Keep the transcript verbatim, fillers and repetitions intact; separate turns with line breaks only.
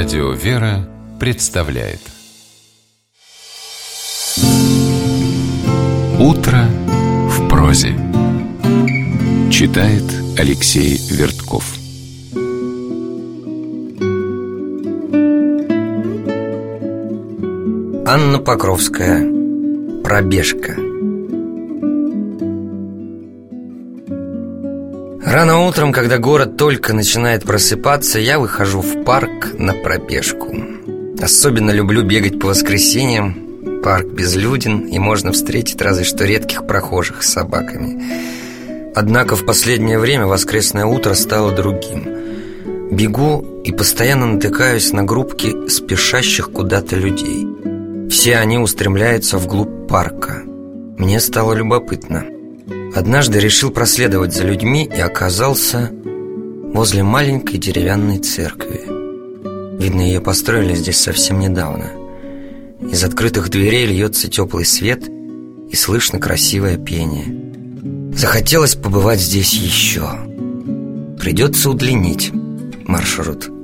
Радио «Вера» представляет «Утро в прозе». Читает Алексей Вертков.
Анна Покровская. Пробежка. Рано утром, когда город только начинает просыпаться, я выхожу в парк на пробежку. Особенно люблю бегать по воскресеньям. Парк безлюден, и можно встретить разве что редких прохожих с собаками. Однако в последнее время воскресное утро стало другим. Бегу и постоянно натыкаюсь на группки спешащих куда-то людей. Все они устремляются вглубь парка. Мне стало любопытно. Однажды решил проследовать за людьми и оказался возле маленькой деревянной церкви. Видно, ее построили здесь совсем недавно. Из открытых дверей льется теплый свет и слышно красивое пение. Захотелось побывать здесь еще. Придется удлинить маршрут.